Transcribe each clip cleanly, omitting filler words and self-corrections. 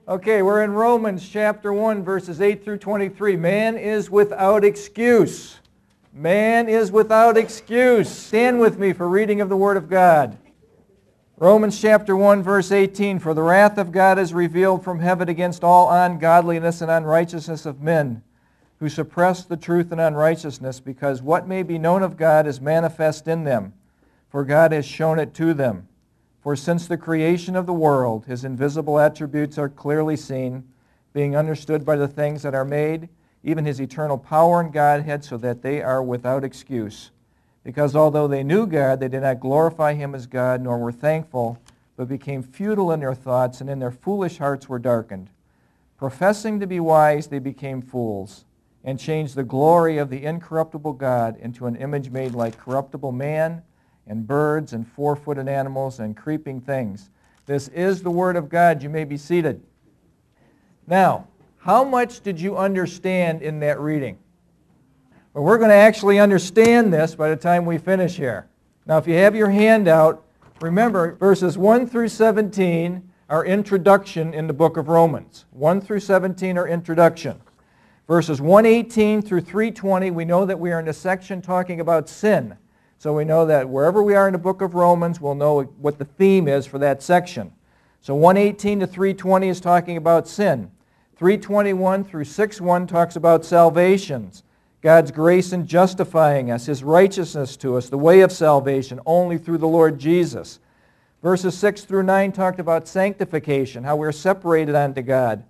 Okay, we're in Romans chapter 1, verses 8 through 23. Man is without excuse. Man is without excuse. Stand with me for reading of the Word of God. Romans chapter 1, verse 18. For the wrath of God is revealed from heaven against all ungodliness and unrighteousness of men, who suppress the truth in unrighteousness, because what may be known of God is manifest in them, for God has shown it to them. For since the creation of the world, His invisible attributes are clearly seen, being understood by the things that are made, even His eternal power and Godhead, so that they are without excuse. Because although they knew God, they did not glorify Him as God, nor were thankful, but became futile in their thoughts, and in their foolish hearts were darkened. Professing to be wise, they became fools, and changed the glory of the incorruptible God into an image made like corruptible man, and birds, and four-footed animals, and creeping things. This is the Word of God. You may be seated. Now, how much did you understand in that reading? Well, we're going to actually understand this by the time we finish here. Now, if you have your handout, remember verses 1 through 17 are introduction in the book of Romans. 1 through 17 are introduction. Verses 118 through 320, we know that we are in a section talking about sin. So we know that wherever we are in the book of Romans, we'll know what the theme is for that section. So 118 to 320 is talking about sin. 321 through 6:1 talks about salvations, God's grace in justifying us, His righteousness to us, the way of salvation only through the Lord Jesus. Verses 6 through 9 talked about sanctification, how we're separated unto God.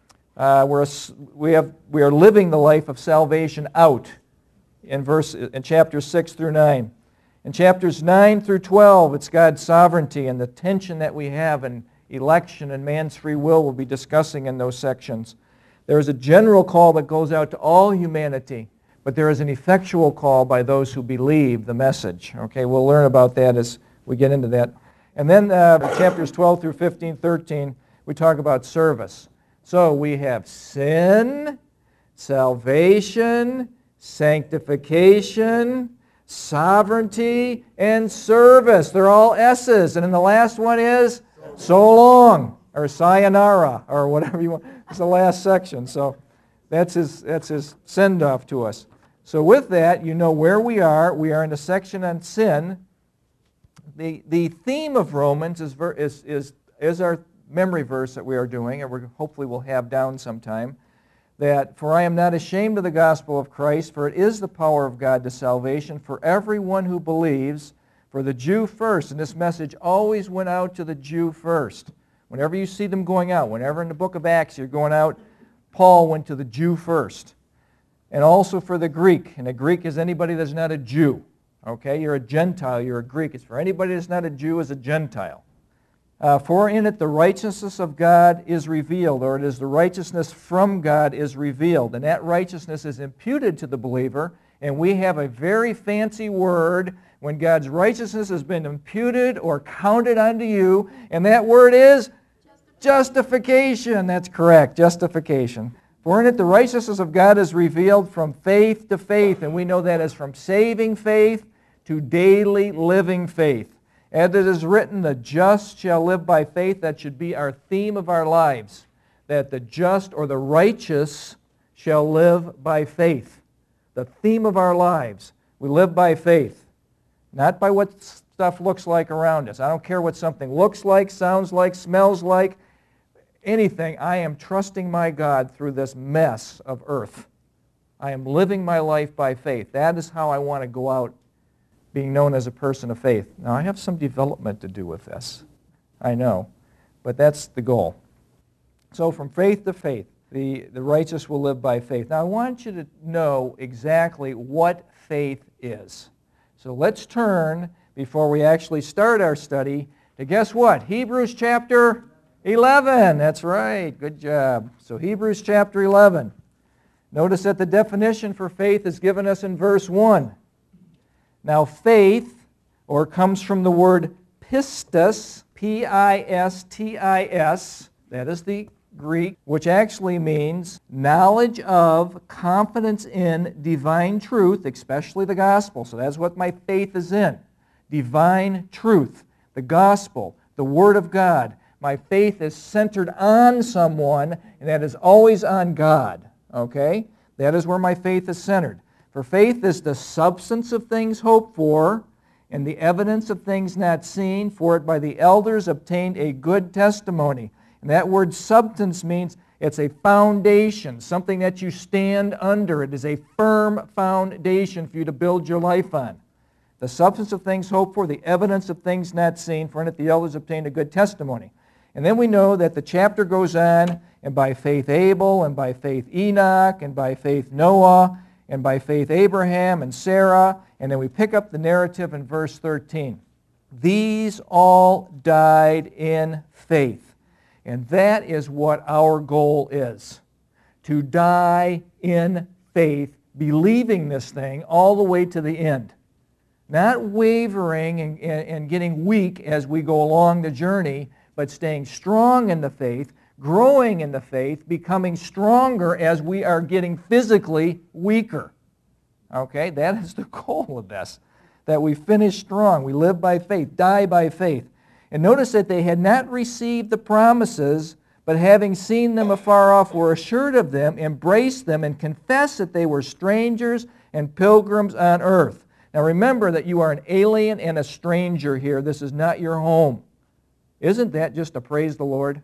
We are living the life of salvation out in chapters 6 through 9. In chapters 9 through 12, it's God's sovereignty and the tension that we have in election and man's free will we'll be discussing in those sections. There is a general call that goes out to all humanity, but there is an effectual call by those who believe the message. Okay, we'll learn about that as we get into that. And then chapters 12 through 15, 13, we talk about service. So we have sin, salvation, sanctification, sovereignty, and service. They're all S's. And then the last one is so long, or sayonara, or whatever you want. It's the last section. So that's his send-off to us. So with that, you know where we are. We are in the section on sin. The theme of Romans is our memory verse that we are doing, and we hopefully will have down sometime. That, for I am not ashamed of the gospel of Christ, for it is the power of God to salvation for everyone who believes, for the Jew first. And this message always went out to the Jew first. Whenever you see them going out, whenever in the book of Acts you're going out, Paul went to the Jew first. And also for the Greek. And a Greek is anybody that's not a Jew. Okay, you're a Gentile, you're a Greek. It's for anybody that's not a Jew is a Gentile. For in it the righteousness of God is revealed, or it is the righteousness from God is revealed. And that righteousness is imputed to the believer. And we have a very fancy word when God's righteousness has been imputed or counted unto you. And that word is justification. That's correct, justification. For in it the righteousness of God is revealed from faith to faith. And we know that as from saving faith to daily living faith. As it is written, the just shall live by faith. That should be our theme of our lives. That the just or the righteous shall live by faith. The theme of our lives. We live by faith. Not by what stuff looks like around us. I don't care what something looks like, sounds like, smells like, anything. I am trusting my God through this mess of earth. I am living my life by faith. That is how I want to go out, being known as a person of faith. Now, I have some development to do with this. I know. But that's the goal. So from faith to faith, the righteous will live by faith. Now, I want you to know exactly what faith is. So let's turn, before we actually start our study, to guess what? Hebrews chapter 11. That's right. Good job. So Hebrews chapter 11. Notice that the definition for faith is given us in verse 1. Now faith, or comes from the word pistis, P-I-S-T-I-S, that is the Greek, which actually means knowledge of, confidence in divine truth, especially the gospel. So that's what my faith is in. Divine truth, the gospel, the Word of God. My faith is centered on someone, and that is always on God. Okay? That is where my faith is centered. For faith is the substance of things hoped for, and the evidence of things not seen, for it by the elders obtained a good testimony. And that word substance means it's a foundation, something that you stand under. It is a firm foundation for you to build your life on. The substance of things hoped for, the evidence of things not seen, for in it the elders obtained a good testimony. And then we know that the chapter goes on, and by faith Abel, and by faith Enoch, and by faith Noah, and by faith Abraham and Sarah, and then we pick up the narrative in verse 13. These all died in faith. And that is what our goal is, to die in faith, believing this thing all the way to the end. Not wavering and getting weak as we go along the journey, but staying strong in the faith, growing in the faith, becoming stronger as we are getting physically weaker. Okay, that is the goal of this, that we finish strong. We live by faith, die by faith. And notice that they had not received the promises, but having seen them afar off, were assured of them, embraced them, and confessed that they were strangers and pilgrims on earth. Now remember that you are an alien and a stranger here. This is not your home. Isn't that just to praise the Lord?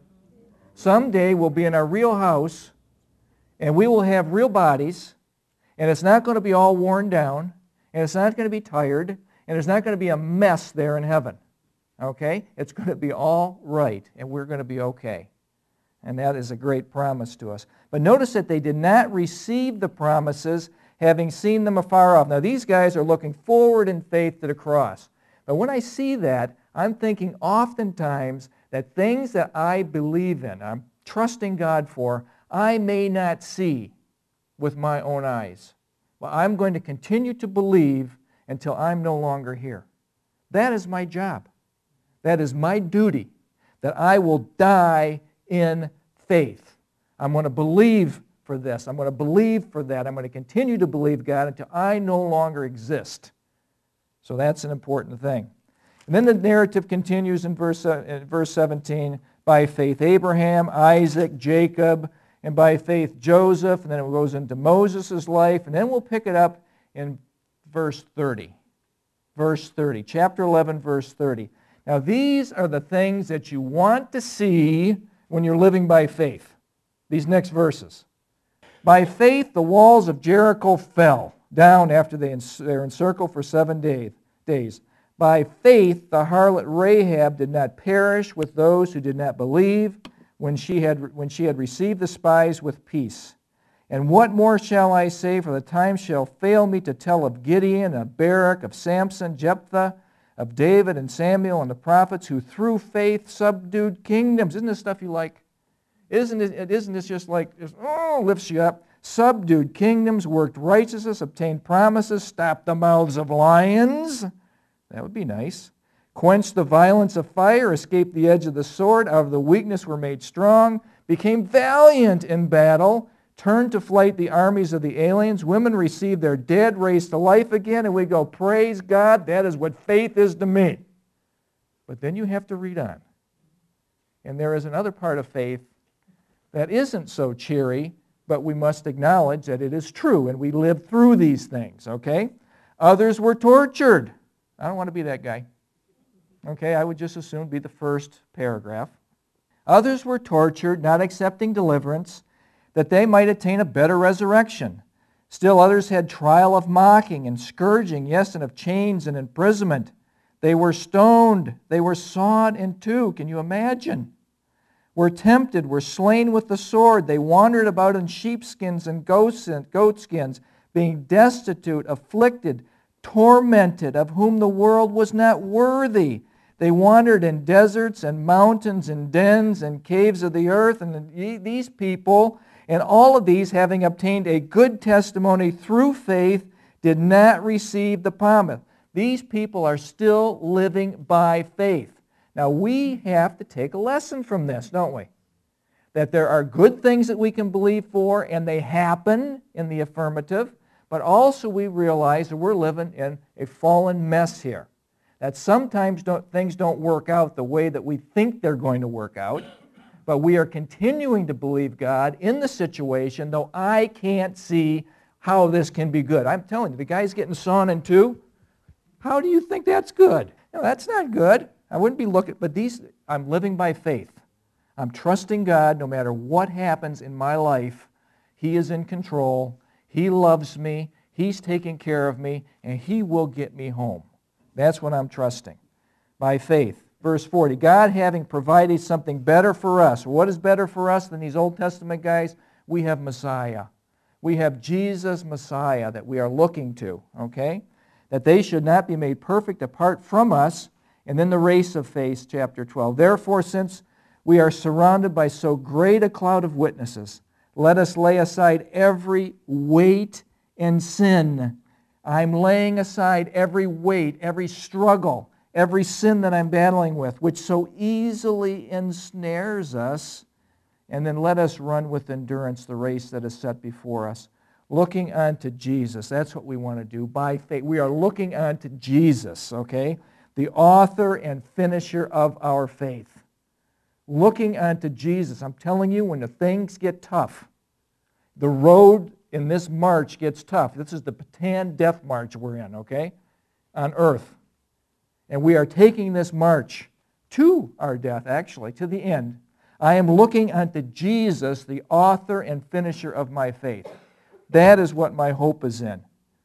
Someday we'll be in our real house, and we will have real bodies, and it's not going to be all worn down, and it's not going to be tired, and it's not going to be a mess there in heaven. Okay? It's going to be all right, and we're going to be okay. And that is a great promise to us. But notice that they did not receive the promises, having seen them afar off. Now, these guys are looking forward in faith to the cross. But when I see that, I'm thinking oftentimes that things that I believe in, I'm trusting God for, I may not see with my own eyes. Well, I'm going to continue to believe until I'm no longer here. That is my job. That is my duty, that I will die in faith. I'm going to believe for this. I'm going to believe for that. I'm going to continue to believe God until I no longer exist. So that's an important thing. And then the narrative continues in verse 17, by faith Abraham, Isaac, Jacob, and by faith Joseph, and then it goes into Moses' life, and then we'll pick it up in verse 30. Verse 30, chapter 11, verse 30. Now these are the things that you want to see when you're living by faith. These next verses. By faith the walls of Jericho fell down after they're encircled for 7 days. By faith the harlot Rahab did not perish with those who did not believe when she had received the spies with peace. And what more shall I say, for the time shall fail me to tell of Gideon, of Barak, of Samson, Jephthah, of David and Samuel and the prophets, who through faith subdued kingdoms. Isn't this stuff you like? Isn't this just like, lifts you up? Subdued kingdoms, worked righteousness, obtained promises, stopped the mouths of lions. That would be nice. Quenched the violence of fire, escaped the edge of the sword, out of the weakness were made strong, became valiant in battle, turned to flight the armies of the aliens. Women received their dead, raised to life again, and we go, praise God, that is what faith is to me. But then you have to read on. And there is another part of faith that isn't so cheery, but we must acknowledge that it is true, and we live through these things, okay? Others were tortured. I don't want to be that guy. Okay, I would just as soon be the first paragraph. Others were tortured, not accepting deliverance, that they might attain a better resurrection. Still others had trial of mocking and scourging, yes, and of chains and imprisonment. They were stoned. They were sawed in two. Can you imagine? Were tempted, were slain with the sword. They wandered about in sheepskins and goatskins, being destitute, afflicted, tormented, of whom the world was not worthy. They wandered in deserts and mountains and dens and caves of the earth. And these people, and all of these, having obtained a good testimony through faith, did not receive the promise. These people are still living by faith. Now we have to take a lesson from this, don't we? That there are good things that we can believe for, and they happen in the affirmative, but also we realize that we're living in a fallen mess here. that sometimes things don't work out the way that we think they're going to work out, but we are continuing to believe God in the situation, though I can't see how this can be good. I'm telling you, the guy's getting sawn in two. How do you think that's good? No, that's not good. I wouldn't be looking, but I'm living by faith. I'm trusting God no matter what happens in my life. He is in control. He loves me. He's taking care of me, and He will get me home. That's what I'm trusting, by faith. Verse 40, God having provided something better for us. What is better for us than these Old Testament guys? We have Messiah. We have Jesus Messiah that we are looking to, okay? That they should not be made perfect apart from us. And then the race of faith, chapter 12. Therefore, since we are surrounded by so great a cloud of witnesses, let us lay aside every weight and sin. I'm laying aside every weight, every struggle, every sin that I'm battling with, which so easily ensnares us, and then let us run with endurance the race that is set before us, looking unto Jesus. That's what we want to do by faith. We are looking unto Jesus, okay? The author and finisher of our faith. Looking unto Jesus. I'm telling you, when the things get tough, the road in this march gets tough. This is the Bataan Death March we're in, okay? On earth. And we are taking this march to our death, actually, to the end. I am looking unto Jesus, the author and finisher of my faith. That is what my hope is in.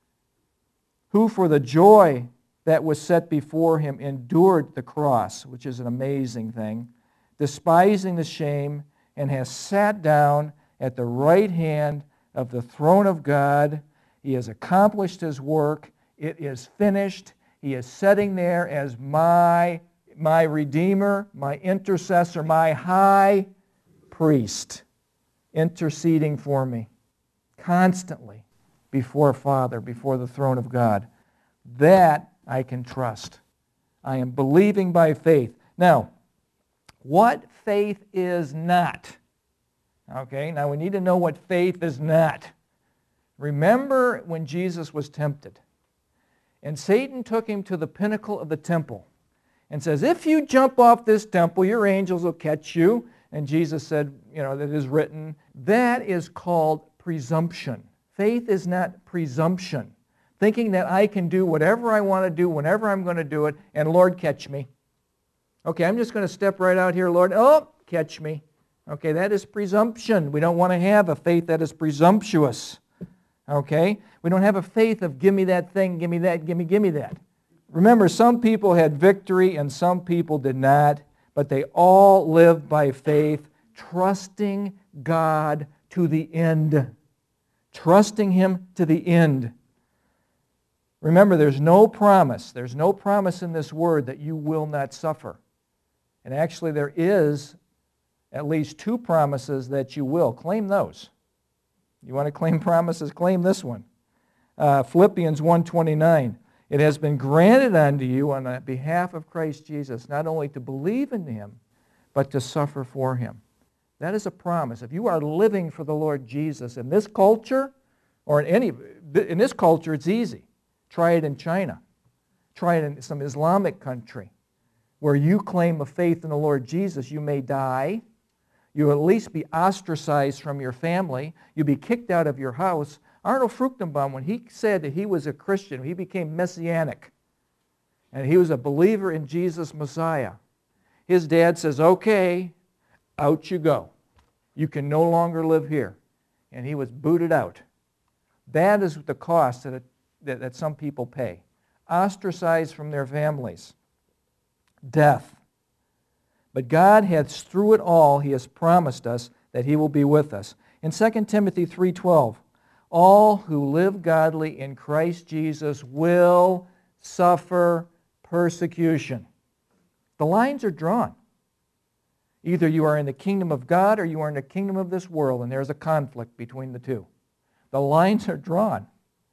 Who for the joy that was set before him endured the cross, which is an amazing thing, despising the shame, and has sat down at the right hand of the throne of God. He has accomplished his work. It is finished. He is sitting there as my Redeemer, my intercessor, my high priest, interceding for me constantly before Father, before the throne of God. That I can trust. I am believing by faith. Now, what faith is not? Okay, now we need to know what faith is not. Remember when Jesus was tempted, and Satan took him to the pinnacle of the temple and says, if you jump off this temple, your angels will catch you. And Jesus said, that is written. That is called presumption. Faith is not presumption. Thinking that I can do whatever I want to do, whenever I'm going to do it, and Lord, catch me. Okay, I'm just going to step right out here, Lord. Oh, catch me. Okay, that is presumption. We don't want to have a faith that is presumptuous. Okay? We don't have a faith of give me that thing, give me that, give me that. Remember, some people had victory and some people did not, but they all lived by faith, trusting God to the end. Trusting Him to the end. Remember, there's no promise. There's no promise in this word that you will not suffer. And actually, there is at least two promises that you will. Claim those. You want to claim promises? Claim this one. Philippians 1:29. It has been granted unto you on the behalf of Christ Jesus not only to believe in Him, but to suffer for Him. That is a promise. If you are living for the Lord Jesus in this culture, or in this culture, it's easy. Try it in China. Try it in some Islamic country where you claim a faith in the Lord Jesus. You may die. You'll at least be ostracized from your family. You'll be kicked out of your house. Arnold Fruchtenbaum, when he said that he was a Christian, he became messianic, and he was a believer in Jesus Messiah. His dad says, okay, out you go. You can no longer live here. And he was booted out. That is the cost that some people pay. Ostracized from their families. Death. But God has, through it all, He has promised us that He will be with us. In 2 Timothy 3:12, all who live godly in Christ Jesus will suffer persecution. The lines are drawn. Either you are in the kingdom of God or you are in the kingdom of this world, and there's a conflict between the two. The lines are drawn.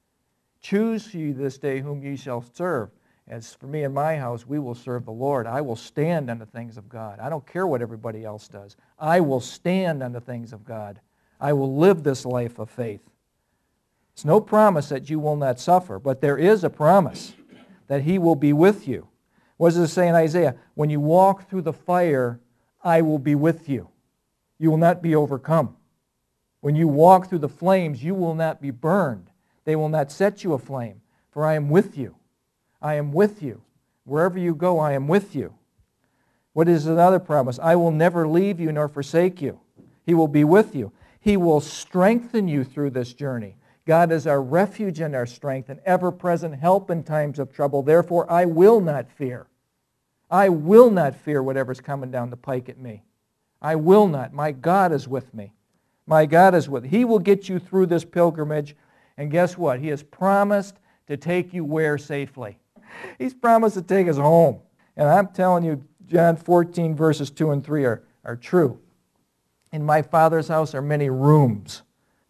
Choose ye this day whom ye shall serve. As for me and my house, we will serve the Lord. I will stand on the things of God. I don't care what everybody else does. I will stand on the things of God. I will live this life of faith. It's no promise that you will not suffer, but there is a promise that He will be with you. What does it say in Isaiah? When you walk through the fire, I will be with you. You will not be overcome. When you walk through the flames, you will not be burned. They will not set you aflame, for I am with you. I am with you. Wherever you go, I am with you. What is another promise? I will never leave you nor forsake you. He will be with you. He will strengthen you through this journey. God is our refuge and our strength, and ever-present help in times of trouble. Therefore, I will not fear. I will not fear whatever's coming down the pike at me. I will not. My God is with me. My God is with me. He will get you through this pilgrimage, and guess what? He has promised to take you where safely? He's promised to take us home. And I'm telling you, John 14, verses 2 and 3 are true. In my Father's house are many rooms,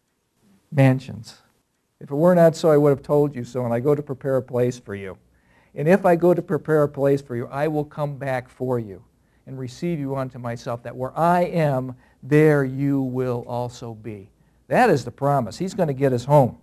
mansions. If it were not so, I would have told you so, and I go to prepare a place for you. And if I go to prepare a place for you, I will come back for you and receive you unto myself, that where I am, there you will also be. That is the promise. He's going to get us home.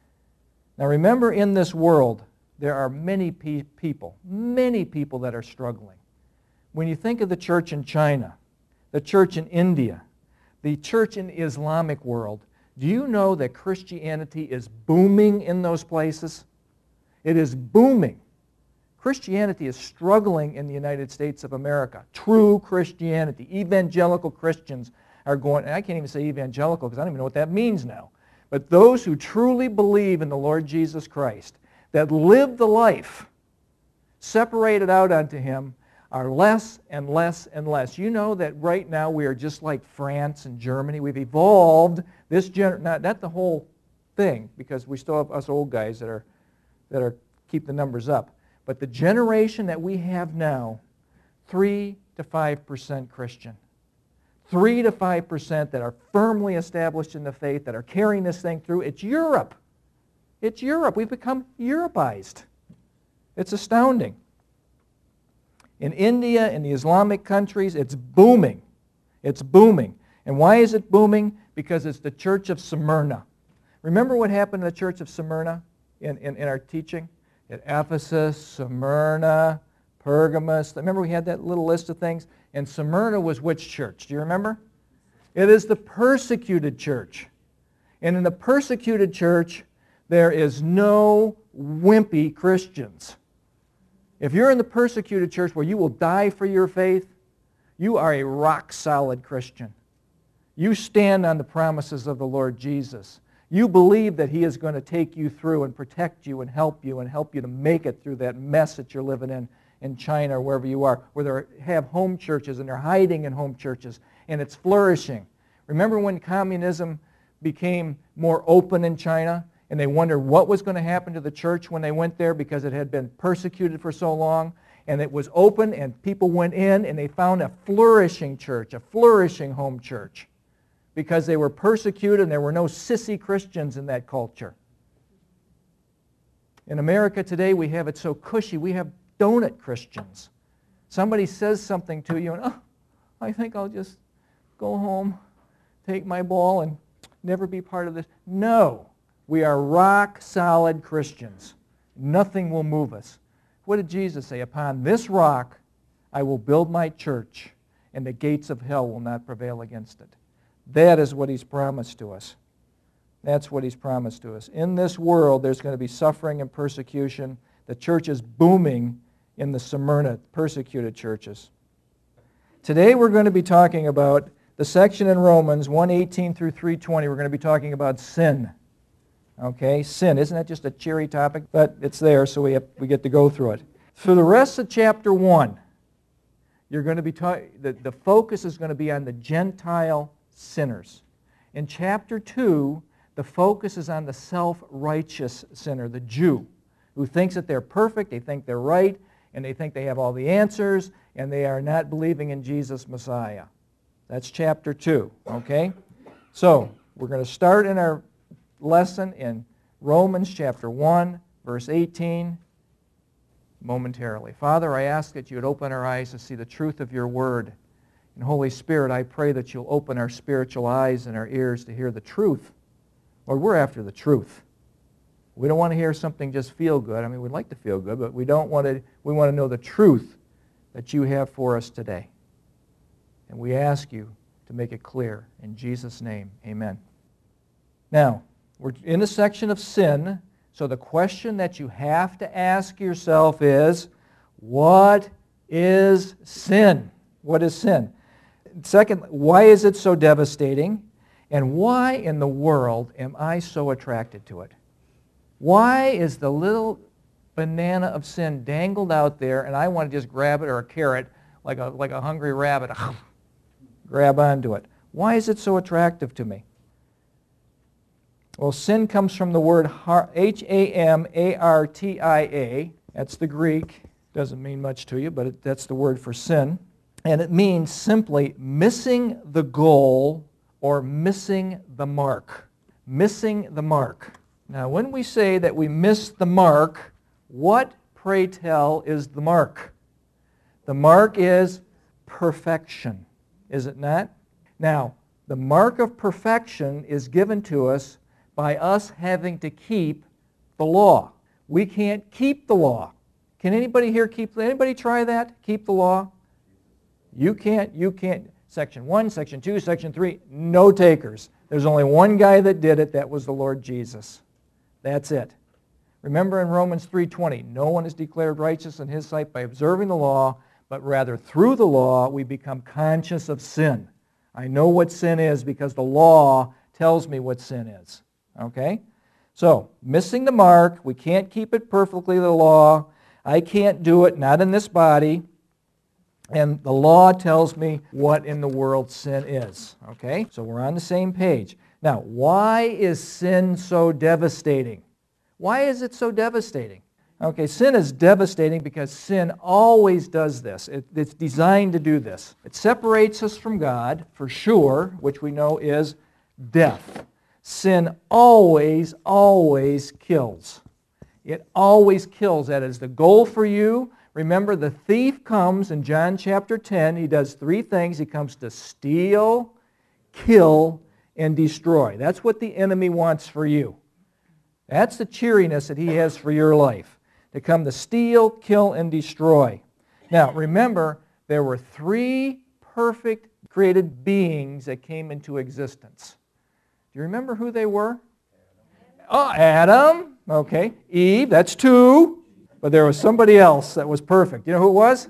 Now remember, in this world, there are many people that are struggling. When you think of the church in China, the church in India, the church in the Islamic world, do you know that Christianity is booming in those places? It is booming. Christianity is struggling in the United States of America. True Christianity. Evangelical Christians are going, and I can't even say evangelical because I don't even know what that means now. But those who truly believe in the Lord Jesus Christ, that live the life separated out unto Him, are less and less and less. You know that right now we are just like France and Germany. We've evolved this not the whole thing, because we still have us old guys that are keep the numbers up. But the generation that we have now, 3 to 5% Christian. 3 to 5% that are firmly established in the faith, that are carrying this thing through. It's Europe. It's Europe. We've become Europeized. It's astounding. In India, in the Islamic countries, it's booming. It's booming. And why is it booming? Because it's the church of Smyrna. Remember what happened to the church of Smyrna in our teaching? At Ephesus, Smyrna, Pergamos. Remember we had that little list of things? And Smyrna was which church? Do you remember? It is the persecuted church. And in the persecuted church, there is no wimpy Christians. If you're in the persecuted church where you will die for your faith, you are a rock-solid Christian. You stand on the promises of the Lord Jesus. You believe that He is going to take you through and protect you and help you to make it through that mess that you're living in China or wherever you are, where they have home churches and they're hiding in home churches and it's flourishing. Remember when communism became more open in China and they wondered what was going to happen to the church when they went there because it had been persecuted for so long, and it was open and people went in and they found a flourishing church, a flourishing home church, because they were persecuted and there were no sissy Christians in that culture. In America today, we have it so cushy. We have donut Christians. Somebody says something to you and, oh, I think I'll just go home, take my ball, and never be part of this. No, we are rock-solid Christians. Nothing will move us. What did Jesus say? Upon this rock I will build my church, and the gates of hell will not prevail against it. That is what He's promised to us. That's what He's promised to us. In this world, there's going to be suffering and persecution. The church is booming in the Smyrna persecuted churches. Today we're going to be talking about the section in Romans 1:18 through 3:20. We're going to be talking about sin. Okay, sin. Isn't that just a cheery topic? But it's there, so we get to go through it. For the rest of chapter 1, you're going to be the focus is going to be on the Gentile sinners. In chapter 2, the focus is on the self-righteous sinner, the Jew, who thinks that they're perfect, they think they're right, and they think they have all the answers, and they are not believing in Jesus Messiah. That's chapter 2, okay? So, we're going to start in our lesson in Romans chapter 1, verse 18, momentarily. Father, I ask that you would open our eyes to see the truth of your word. And Holy Spirit, I pray that you'll open our spiritual eyes and our ears to hear the truth. Lord, we're after the truth. We don't want to hear something just feel good. I mean, we'd like to feel good, but we want to know the truth that you have for us today. And we ask you to make it clear. In Jesus' name, amen. Now, we're in the section of sin, so the question that you have to ask yourself is, what is sin? What is sin? Second, why is it so devastating? And why in the world am I so attracted to it? Why is the little banana of sin dangled out there and I want to just grab it, or a carrot, like a hungry rabbit, grab onto it? Why is it so attractive to me? Well, sin comes from the word H-A-M-A-R-T-I-A. That's the Greek. Doesn't mean much to you, but that's the word for sin. And it means simply missing the goal or missing the mark. Missing the mark. Now, when we say that we miss the mark, what, pray tell, is the mark? The mark is perfection, is it not? Now, the mark of perfection is given to us by us having to keep the law. We can't keep the law. Can anybody here anybody try that? Keep the law? You can't. Section 1, Section 2, Section 3, no takers. There's only one guy that did it. That was the Lord Jesus. That's it. Remember in Romans 3:20, no one is declared righteous in his sight by observing the law, but rather through the law we become conscious of sin. I know what sin is because the law tells me what sin is. Okay? So, missing the mark, we can't keep it perfectly, the law. I can't do it, not in this body. And the law tells me what in the world sin is. Okay? So we're on the same page. Now, why is sin so devastating? Why is it so devastating? Okay, sin is devastating because sin always does this. It's designed to do this. It separates us from God, for sure, which we know is death. Sin always, always kills. It always kills. That is the goal for you. Remember, the thief comes in John chapter 10. He does three things. He comes to steal, kill, and destroy. That's what the enemy wants for you. That's the cheeriness that he has for your life. To come to steal, kill, and destroy. Now, remember, there were three perfect created beings that came into existence. Do you remember who they were? Oh, Adam. Okay. Eve, that's two. But there was somebody else that was perfect. You know who it was?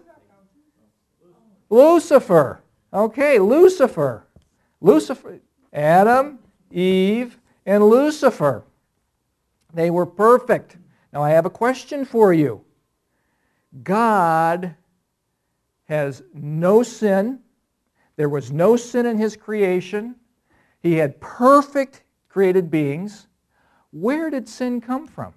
Lucifer. Okay, Lucifer. Lucifer. Adam, Eve, and Lucifer. They were perfect. Now I have a question for you. God has no sin. There was no sin in His creation. He had perfect created beings. Where did sin come from?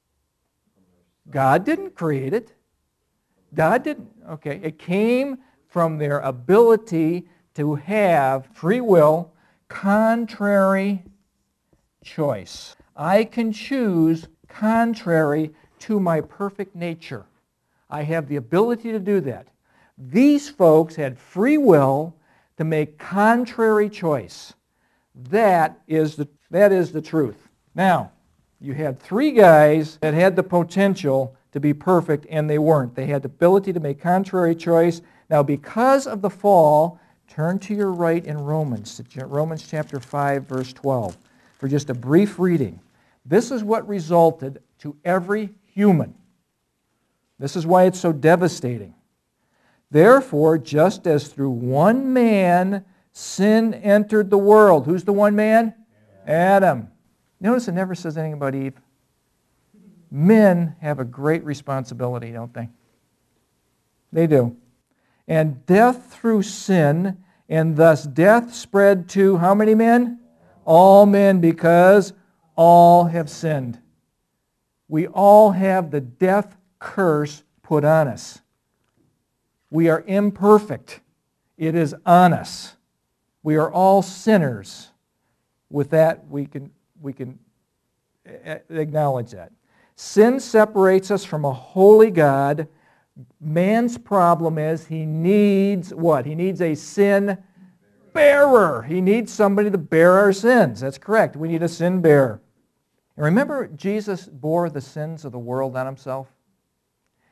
God didn't create it. God didn't. Okay, it came from their ability to have free will, contrary choice. I can choose contrary to my perfect nature. I have the ability to do that. These folks had free will to make contrary choice. That is the truth. Now, you had three guys that had the potential to be perfect, and they weren't. They had the ability to make contrary choice. Now, because of the fall, turn to your right in Romans chapter 5, verse 12, for just a brief reading. This is what resulted to every human. This is why it's so devastating. Therefore, just as through one man sin entered the world. Who's the one man? Adam. Notice it never says anything about Eve. Men have a great responsibility, don't they? They do. And death through sin, and thus death spread to how many men? All men, because all have sinned. We all have the death curse put on us. We are imperfect. It is on us. We are all sinners. With that, we can acknowledge that. Sin separates us from a holy God. Man's problem is he needs what? He needs a sin bearer. He needs somebody to bear our sins. That's correct. We need a sin bearer. And remember, Jesus bore the sins of the world on himself?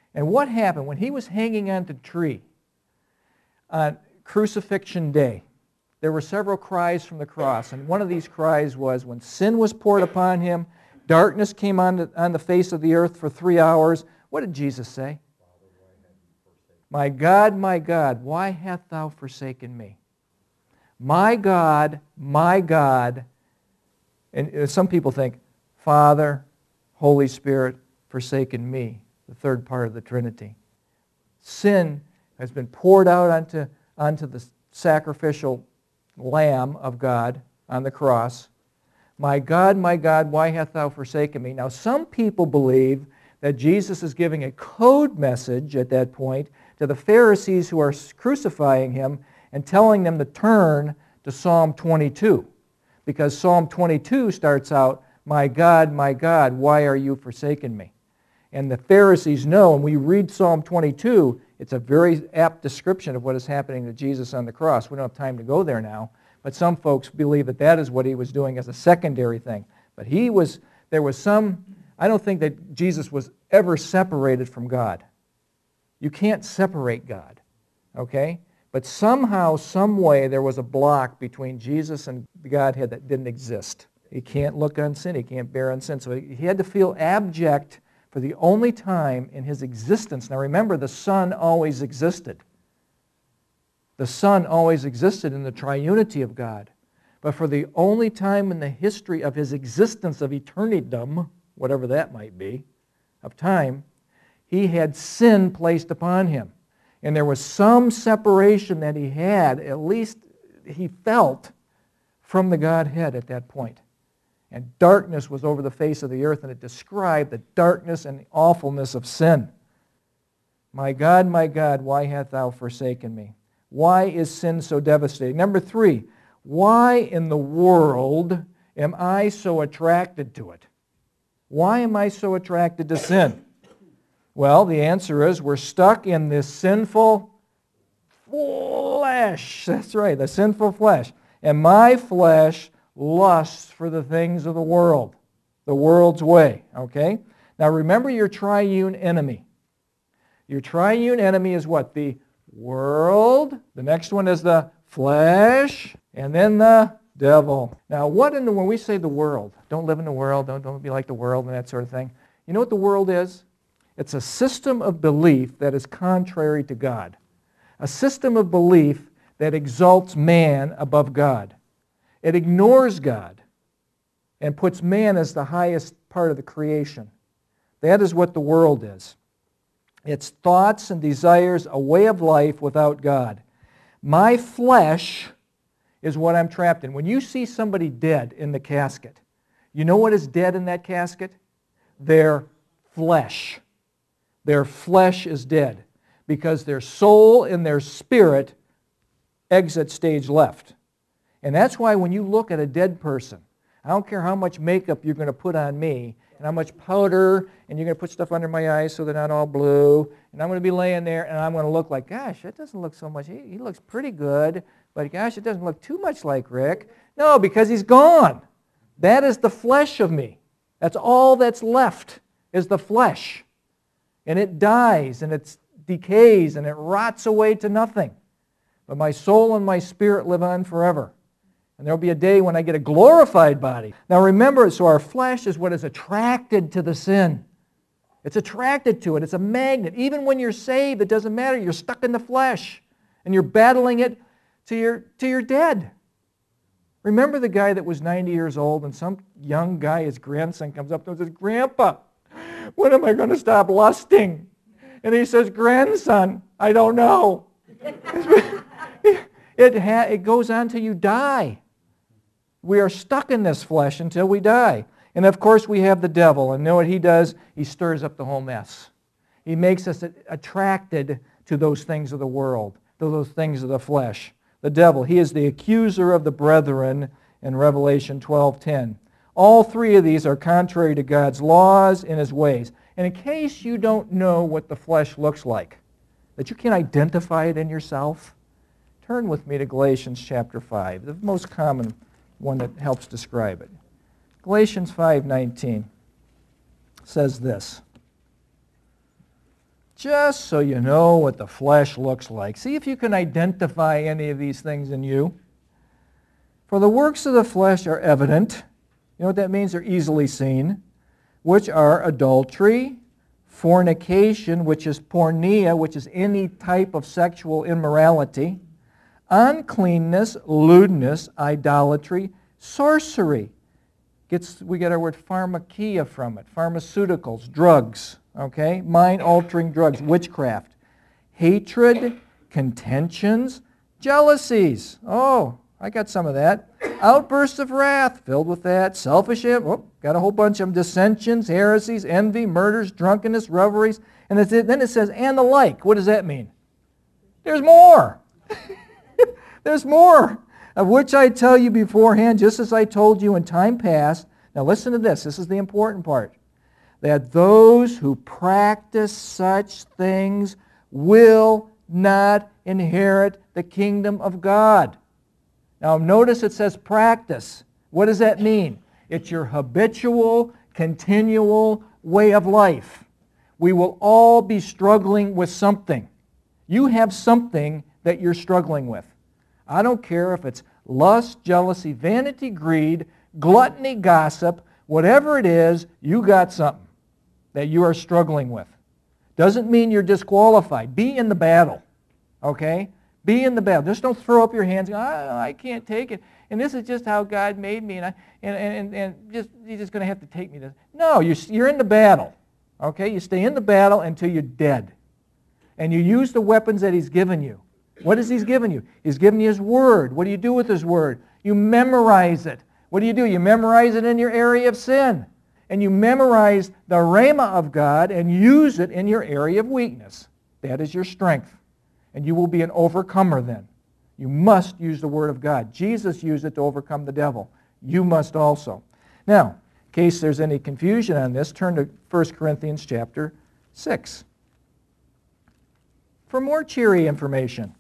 And what happened when he was hanging on the tree on crucifixion day? There were several cries from the cross, and one of these cries was when sin was poured upon him, darkness came on the face of the earth for 3 hours. What did Jesus say? My God, why hast thou forsaken me? My God, and some people think, Father, Holy Spirit, forsaken me, the third part of the Trinity. Sin has been poured out onto the sacrificial Lamb of God on the cross. My God, why hast thou forsaken me? Now, some people believe that Jesus is giving a code message at that point to the Pharisees who are crucifying him and telling them to turn to Psalm 22. Because Psalm 22 starts out, my God, why are you forsaken me? And the Pharisees know, and we read Psalm 22, it's a very apt description of what is happening to Jesus on the cross. We don't have time to go there now, but some folks believe that that is what he was doing as a secondary thing. But I don't think that Jesus was ever separated from God. You can't separate God, okay? But somehow, some way, there was a block between Jesus and the Godhead that didn't exist. He can't look on sin. He can't bear on sin. So he had to feel abject for the only time in his existence. Now remember, the Son always existed. The Son always existed in the triunity of God. But for the only time in the history of his existence of eternitydom, whatever that might be, of time, he had sin placed upon him. And there was some separation that he had, at least he felt, from the Godhead at that point. And darkness was over the face of the earth, and it described the darkness and the awfulness of sin. My God, why hast thou forsaken me? Why is sin so devastating? Number 3, why in the world am I so attracted to it? Why am I so attracted to sin? Well, the answer is we're stuck in this sinful flesh. That's right, the sinful flesh. And my flesh lusts for the things of the world's way, okay? Now remember your triune enemy. Your triune enemy is what? The world. The next one is the flesh, and then the devil. Now when we say the world, don't live in the world, don't be like the world and that sort of thing. You know what the world is? It's a system of belief that is contrary to God. A system of belief that exalts man above God. It ignores God and puts man as the highest part of the creation. That is what the world is. It's thoughts and desires, a way of life without God. My flesh is what I'm trapped in. When you see somebody dead in the casket, you know what is dead in that casket? Their flesh. Their flesh is dead because their soul and their spirit exit stage left. And that's why when you look at a dead person, I don't care how much makeup you're going to put on me and how much powder, and you're going to put stuff under my eyes so they're not all blue, and I'm going to be laying there and I'm going to look like, gosh, that doesn't look so much, he looks pretty good, but gosh, it doesn't look too much like Rick. No, because he's gone. That is the flesh of me. That's all that's left is the flesh. And it dies, and it decays, and it rots away to nothing. But my soul and my spirit live on forever. And there will be a day when I get a glorified body. Now remember, so our flesh is what is attracted to the sin. It's attracted to it. It's a magnet. Even when you're saved, it doesn't matter. You're stuck in the flesh. And you're battling it till you're dead. Remember the guy that was 90 years old, and some young guy, his grandson, comes up to him and says, Grandpa, when am I going to stop lusting? And he says, Grandson, I don't know. It goes on till you die. We are stuck in this flesh until we die. And of course we have the devil, and you know what he does? He stirs up the whole mess. He makes us attracted to those things of the world, to those things of the flesh. The devil, he is the accuser of the brethren in Revelation 12:10. All 3 of these are contrary to God's laws and his ways. And in case you don't know what the flesh looks like, that you can identify it in yourself, turn with me to Galatians chapter 5, the most common one that helps describe it. Galatians 5:19 says this. just so you know what the flesh looks like. See if you can identify any of these things in you. For the works of the flesh are evident. You know what that means? They're easily seen, which are adultery, fornication, which is porneia, which is any type of sexual immorality, uncleanness, lewdness, idolatry, sorcery. We get our word pharmakia from it. Pharmaceuticals, drugs, okay? Mind-altering drugs, witchcraft. Hatred, contentions, jealousies. Oh, I got some of that. Outbursts of wrath, filled with that. Selfish, got a whole bunch of them. Dissensions, heresies, envy, murders, drunkenness, revelries. And then it says, and the like. What does that mean? There's more. There's more. Of which I tell you beforehand, just as I told you in time past. Now listen to this. This is the important part. That those who practice such things will not inherit the kingdom of God. Now notice it says practice. What does that mean? It's your habitual, continual way of life. We will all be struggling with something. You have something that you're struggling with. I don't care if it's lust, jealousy, vanity, greed, gluttony, gossip, whatever it is, you got something that you are struggling with. Doesn't mean you're disqualified. Be in the battle, okay? Be in the battle. Just don't throw up your hands and go, I can't take it. And this is just how God made me, and you're just going to have to take me to. No, you're in the battle, okay? You stay in the battle until you're dead. And you use the weapons that He's given you. What has He given you? He's given you His Word. What do you do with His Word? You memorize it. What do? You memorize it in your area of sin. And you memorize the rhema of God and use it in your area of weakness. That is your strength. And you will be an overcomer then. You must use the Word of God. Jesus used it to overcome the devil. You must also. Now, in case there's any confusion on this, turn to 1 Corinthians chapter 6 for more cheery information.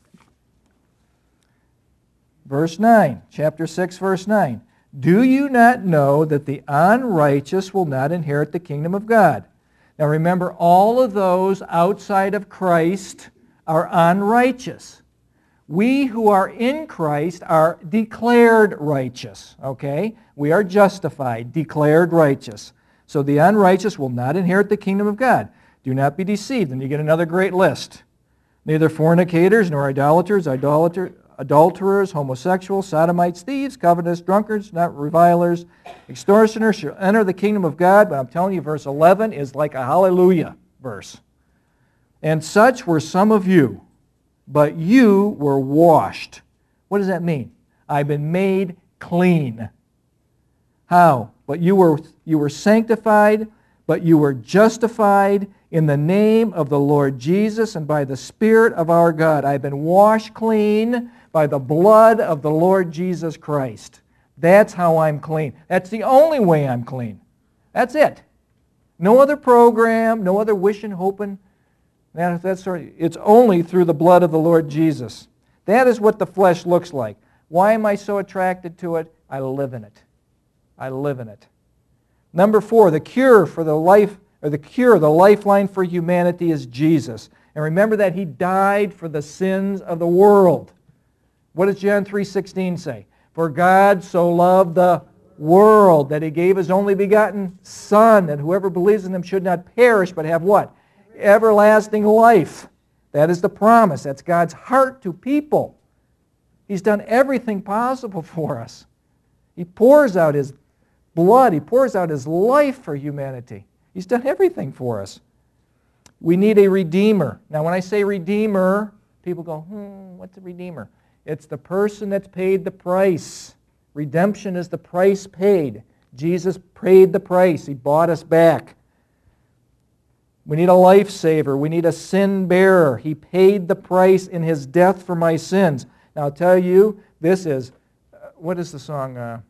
Verse 9, chapter 6, verse 9. Do you not know that the unrighteous will not inherit the kingdom of God? Now remember, all of those outside of Christ are unrighteous. We who are in Christ are declared righteous, okay? We are justified, declared righteous. So the unrighteous will not inherit the kingdom of God. Do not be deceived. And you get another great list. Neither fornicators, nor adulterers, homosexuals, sodomites, thieves, covetous, drunkards, not revilers, extortioners shall enter the kingdom of God. But I'm telling you, verse 11 is like a hallelujah verse. And such were some of you, but you were washed. What does that mean? I've been made clean. How? But you were sanctified, but you were justified in the name of the Lord Jesus and by the Spirit of our God. I've been washed clean by the blood of the Lord Jesus Christ. That's how I'm clean. That's the only way I'm clean. That's it. No other program, no other wishing, hoping. It's only through the blood of the Lord Jesus. That is what the flesh looks like. Why am I so attracted to it? I live in it. I live in it. Number 4, the cure for the life, or the lifeline for humanity is Jesus. And remember that He died for the sins of the world. What does John 3:16 say? For God so loved the world that He gave His only begotten Son, that whoever believes in Him should not perish, but have what? Everlasting life. That is the promise. That's God's heart to people. He's done everything possible for us. He pours out His blood. He pours out His life for humanity. He's done everything for us. We need a Redeemer. Now when I say Redeemer, people go, what's a Redeemer? It's the person that's paid the price. Redemption is the price paid. Jesus paid the price. He bought us back. We need a life-saver. We need a sin-bearer. He paid the price in His death for my sins. Now I'll tell you, this is, what is the song?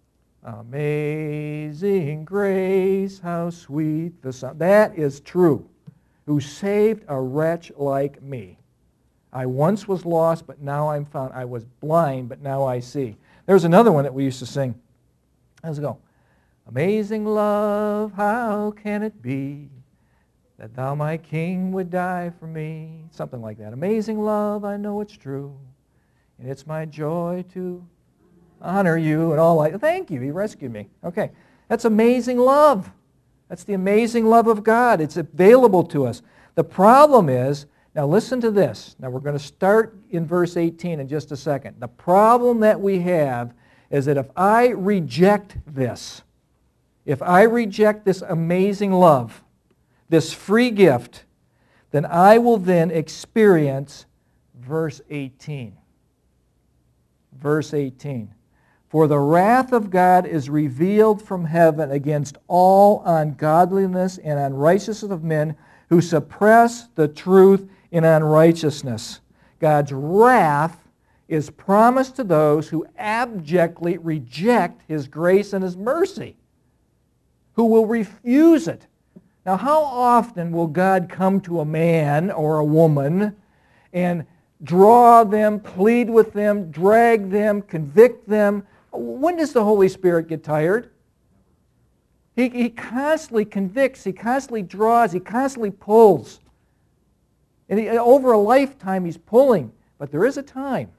Amazing grace, how sweet the sound. That is true. Who saved a wretch like me. I once was lost, but now I'm found. I was blind, but now I see. There's another one that we used to sing. Let's go. Amazing love, how can it be that thou, my King, would die for me. Something like that. Amazing love, I know it's true. And it's my joy to honor you and all that. Thank you, he rescued me. Okay, that's amazing love. That's the amazing love of God. It's available to us. The problem is, now listen to this. Now we're going to start in verse 18 in just a second. The problem that we have is that if I reject this, if I reject this amazing love, this free gift, then I will then experience verse 18. Verse 18. For the wrath of God is revealed from heaven against all ungodliness and unrighteousness of men who suppress the truth in unrighteousness. God's wrath is promised to those who abjectly reject His grace and His mercy, who will refuse it. Now, how often will God come to a man or a woman and draw them, plead with them, drag them, convict them? When does the Holy Spirit get tired? He constantly convicts, He constantly draws, He constantly pulls. And over a lifetime He's pulling. But there is a time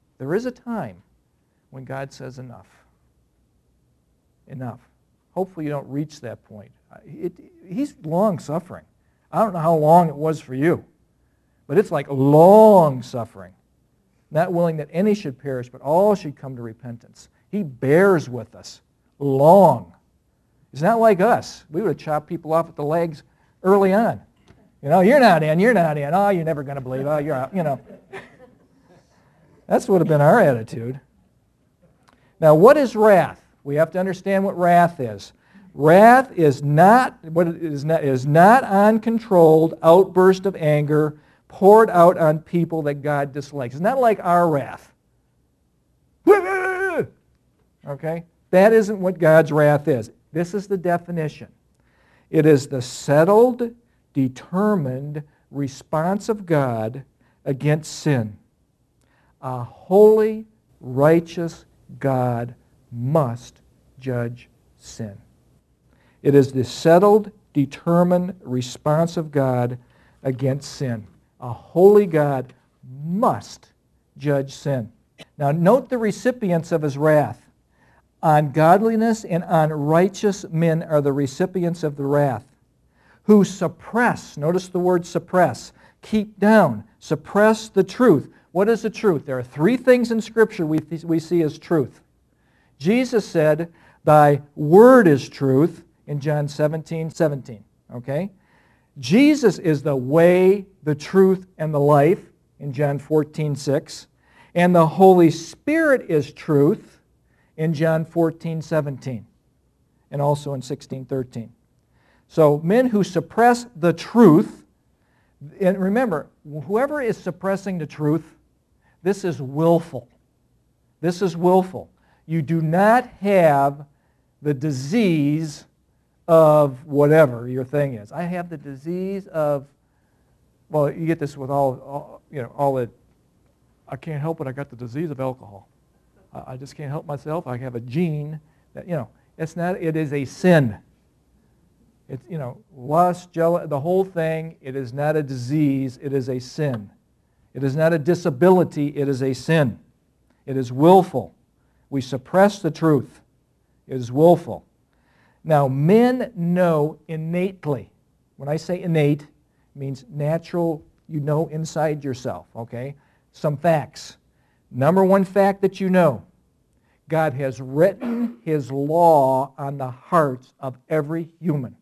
when God says enough. Enough. Hopefully you don't reach that point. He's long-suffering. I don't know how long it was for you, but it's like long-suffering. Not willing that any should perish, but all should come to repentance. He bears with us long. It's not like us. We would have chopped people off at the legs early on. You know, you're not in, you're not in. Oh, you're never going to believe. Oh, you're out. You know. That's what would have been our attitude. Now, what is wrath? We have to understand what wrath is. Wrath is not uncontrolled outburst of anger poured out on people that God dislikes. It's not like our wrath. Okay? That isn't what God's wrath is. This is the definition. It is the settled, determined response of God against sin. A holy, righteous God must judge sin. It is the settled, determined response of God against sin. A holy God must judge sin. Now note the recipients of His wrath. Ungodliness and unrighteous men are the recipients of the wrath, who suppress, notice the word suppress, keep down, suppress the truth. What is the truth? There are three things in Scripture we see as truth. Jesus said, thy word is truth, in John 17:17. Okay? Jesus is the way, the truth, and the life, in John 14:6. And the Holy Spirit is truth, in John 14:17. And also in 16:13. So men who suppress the truth, and remember, whoever is suppressing the truth, this is willful. This is willful. You do not have the disease of whatever your thing is. I have the disease of, well, you get this with all the, I can't help it, I got the disease of alcohol. I just can't help myself. I have a gene that, it's not, it is a sin. It's, lust, jealousy, the whole thing, it is not a disease, it is a sin. It is not a disability, it is a sin. It is willful. We suppress the truth. It is willful. Now, men know innately. When I say innate, it means natural, you know inside yourself, okay? Some facts. Number one fact that you know, God has written His law on the hearts of every human.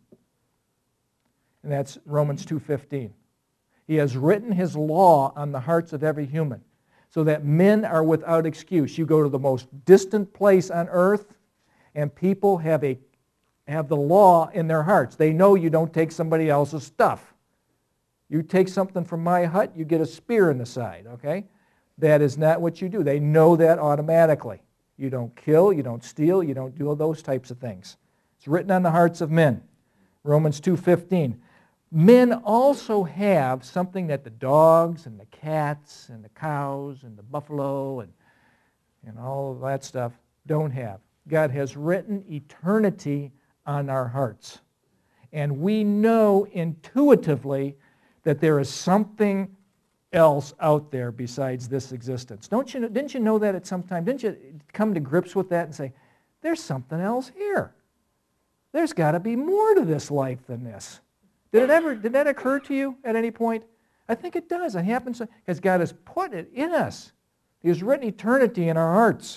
And that's Romans 2:15. He has written His law on the hearts of every human, so that men are without excuse. You go to the most distant place on earth, and people have the law in their hearts. They know you don't take somebody else's stuff. You take something from my hut, you get a spear in the side, okay? That is not what you do. They know that automatically. You don't kill, you don't steal, you don't do all those types of things. It's written on the hearts of men. Romans 2:15. Men also have something that the dogs and the cats and the cows and the buffalo and all of that stuff don't have. God has written eternity on our hearts. and we know intuitively that there is something else out there besides this existence. Didn't you know that at some time? Didn't you come to grips with that and say, there's something else here? There's got to be more to this life than this. Did that occur to you at any point? I think it does. It happens because God has put it in us. He has written eternity in our hearts.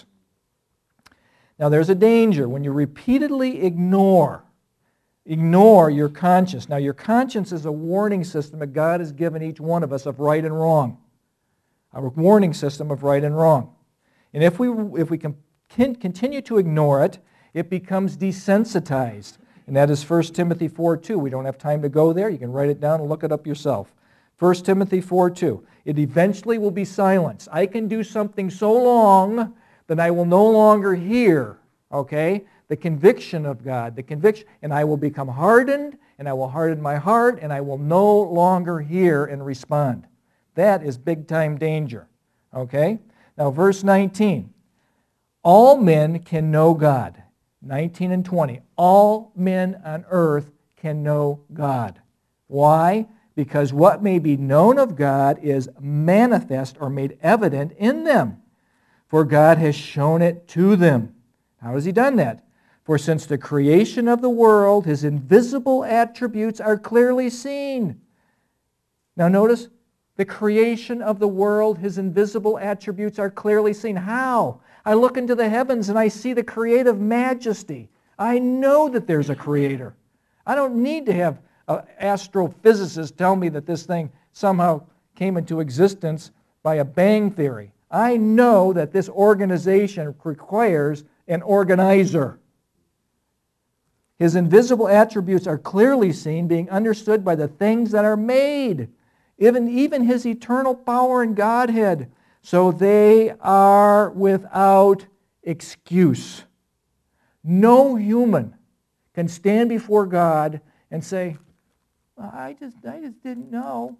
Now there's a danger when you repeatedly ignore your conscience. Now your conscience is a warning system that God has given each one of us of right and wrong. A warning system of right and wrong. And if we continue to ignore it, it becomes desensitized. And that is 1 Timothy 4:2. We don't have time to go there. You can write it down and look it up yourself. 1 Timothy 4:2. It eventually will be silenced. I can do something so long that I will no longer hear, okay, the conviction of God, and I will become hardened, and I will harden my heart, and I will no longer hear and respond. That is big-time danger, okay? Now, verse 19. All men can know God. 19 and 20. All men on earth can know God. Why? Because what may be known of God is manifest or made evident in them, for God has shown it to them. How has He done that? For since the creation of the world, His invisible attributes are clearly seen. Now notice, the creation of the world, His invisible attributes are clearly seen. How? I look into the heavens and I see the creative majesty. I know that there's a creator. I don't need to have an astrophysicist tell me that this thing somehow came into existence by a bang theory. I know that this organization requires an organizer. His invisible attributes are clearly seen, being understood by the things that are made, even His eternal power and Godhead. So they are without excuse. No human can stand before God and say, I just didn't know.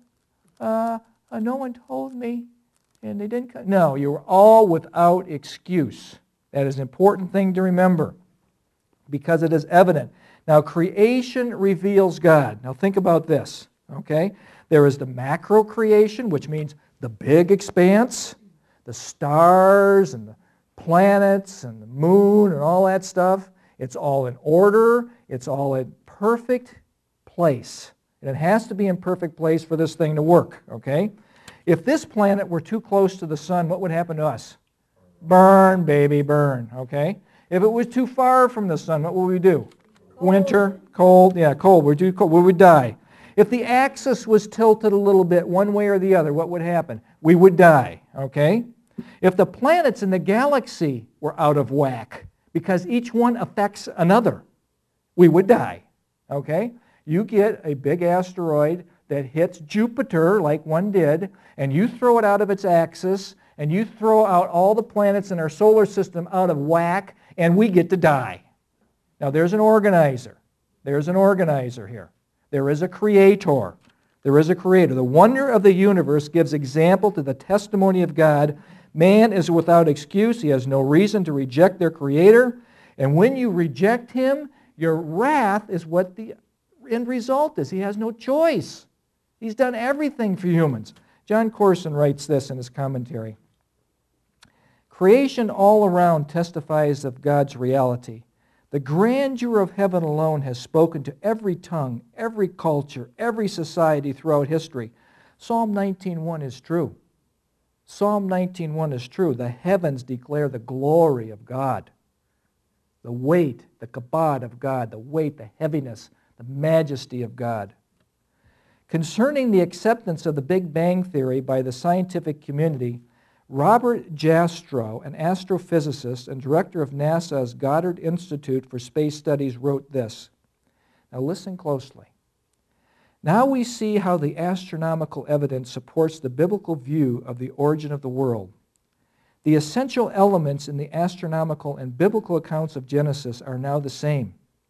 No one told me, and they didn't come. No, you're all without excuse. That is an important thing to remember because it is evident. Now, creation reveals God. Now, think about this, okay? There is the macro creation, which means the big expanse, the stars and the planets and the moon and all that stuff. It's all in order. It's all in perfect place. And it has to be in perfect place for this thing to work, okay? If this planet were too close to the sun, what would happen to us? Burn, baby, burn, okay? If it was too far from the sun, what would we do? Winter, cold, yeah, cold. We're too cold. We would die. If the axis was tilted a little bit one way or the other, what would happen? We would die, okay? If the planets in the galaxy were out of whack, because each one affects another, we would die, okay? You get a big asteroid that hits Jupiter like one did, and you throw it out of its axis, and you throw out all the planets in our solar system out of whack, and we get to die. Now there's an organizer. There's an organizer here. There is a creator. There is a creator. The wonder of the universe gives example to the testimony of God. Man is without excuse. He has no reason to reject their creator. And when you reject him, your wrath is what the end result is. He has no choice. He's done everything for humans. John Corson writes this in his commentary. Creation all around testifies of God's reality. The grandeur of heaven alone has spoken to every tongue, every culture, every society throughout history. Psalm 19:1 is true. Psalm 19:1 is true. The heavens declare the glory of God. The weight, the kabod of God, the weight, the heaviness, the majesty of God. Concerning the acceptance of the Big Bang Theory by the scientific community, Robert Jastrow, an astrophysicist and director of NASA's Goddard Institute for Space Studies, wrote this. Now listen closely. Now we see how the astronomical evidence supports the biblical view of the origin of the world. The essential elements in the astronomical and biblical accounts of Genesis are now the same.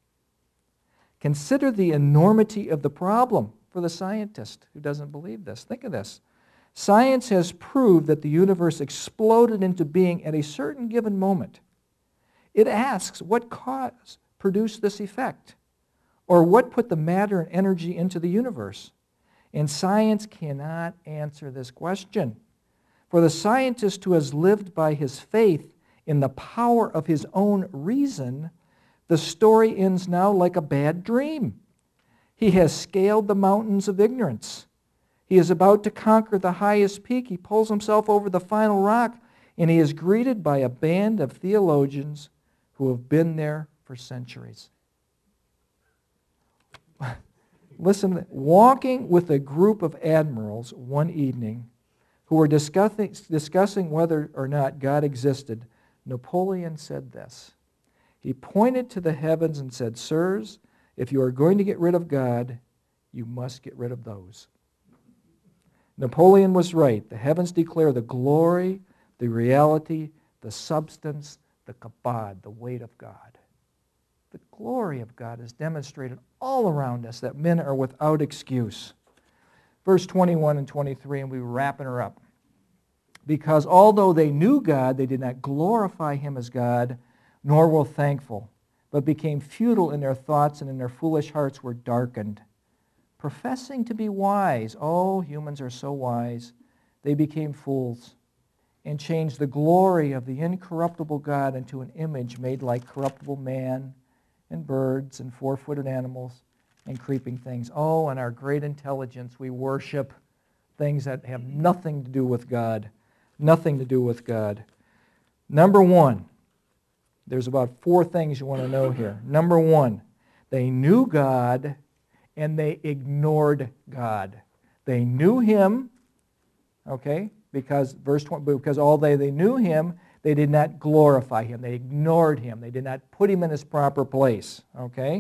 Consider the enormity of the problem for the scientist who doesn't believe this. Think of this. Science has proved that the universe exploded into being at a certain given moment. It asks what cause produced this effect. Or what put the matter and energy into the universe? And science cannot answer this question. For the scientist who has lived by his faith in the power of his own reason, the story ends now like a bad dream. He has scaled the mountains of ignorance. He is about to conquer the highest peak. He pulls himself over the final rock, and he is greeted by a band of theologians who have been there for centuries. Listen, walking with a group of admirals one evening who were discussing whether or not God existed, Napoleon said this. He pointed to the heavens and said, "Sirs, if you are going to get rid of God, you must get rid of those." Napoleon was right. The heavens declare the glory, the reality, the substance, the kabod, the weight of God. The glory of God is demonstrated all around us, that men are without excuse. Verse 21 and 23, and we're wrapping her up. Because although they knew God, they did not glorify him as God, nor were thankful, but became futile in their thoughts, and in their foolish hearts were darkened. Professing to be wise, oh, humans are so wise, they became fools, and changed the glory of the incorruptible God into an image made like corruptible man, and birds, and four-footed animals, and creeping things. Oh, in our great intelligence, we worship things that have nothing to do with God. Nothing to do with God. Number one, there's about 4 things you want to know here. Number one, they knew God and they ignored God. They knew him, okay, because verse 20, because although they knew him, they did not glorify him. They ignored him. They did not put him in his proper place, okay?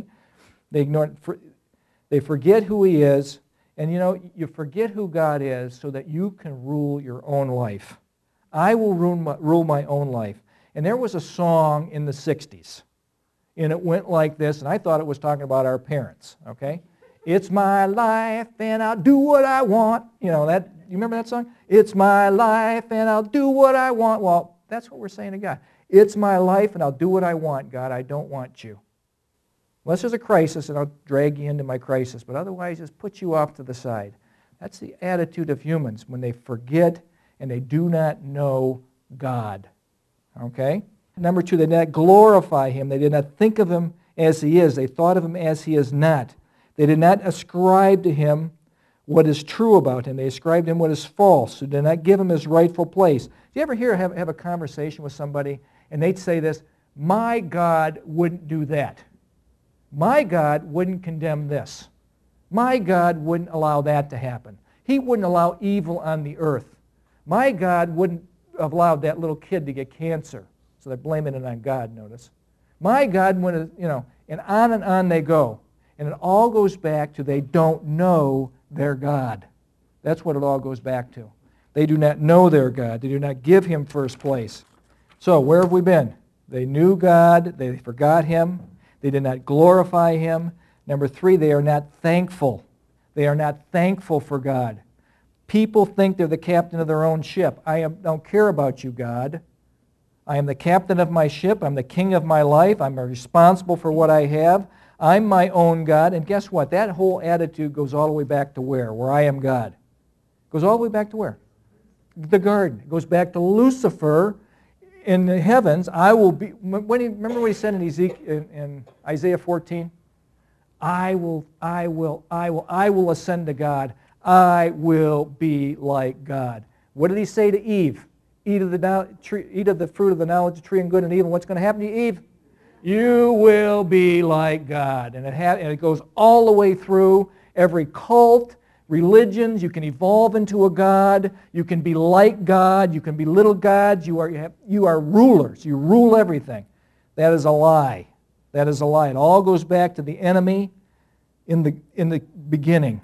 They forget who he is, and you forget who God is so that you can rule your own life. I will rule my own life. And there was a song in the 60s, and it went like this, and I thought it was talking about our parents, okay? It's my life, and I'll do what I want. You remember that song? It's my life, and I'll do what I want. Well, that's what we're saying to God. It's my life, and I'll do what I want, God. I don't want you. Unless there's a crisis, and I'll drag you into my crisis, but otherwise just put you off to the side. That's the attitude of humans when they forget and they do not know God. Okay? Number 2, they did not glorify him. They did not think of him as he is. They thought of him as he is not. They did not ascribe to him what is true about him. They ascribed to him what is false. They did not give him his rightful place. Do you ever have a conversation with somebody and they'd say this, my God wouldn't do that. My God wouldn't condemn this. My God wouldn't allow that to happen. He wouldn't allow evil on the earth. My God wouldn't have allowed that little kid to get cancer. So they're blaming it on God, notice. My God wouldn't, and on they go. And it all goes back to they don't know their God. That's what it all goes back to. They do not know their God. They do not give him first place. So where have we been? They knew God. They forgot him. They did not glorify him. Number 3, they are not thankful. They are not thankful for God. People think they're the captain of their own ship. I don't care about you, God. I am the captain of my ship. I'm the king of my life. I'm responsible for what I have. I'm my own God. And guess what? That whole attitude goes all the way back to where? Where I am God. It goes all the way back to where? The garden. It goes back to Lucifer in the heavens. I will be. Remember what he said in Isaiah 14? I will ascend to God. I will be like God. What did he say to Eve? Eat of the fruit of the knowledge of tree and good and evil. What's going to happen to Eve? You will be like God. And it goes all the way through every cult, religions. You can evolve into a God. You can be like God. You can be little gods. You are rulers. You rule everything. That is a lie. That is a lie. It all goes back to the enemy in the beginning.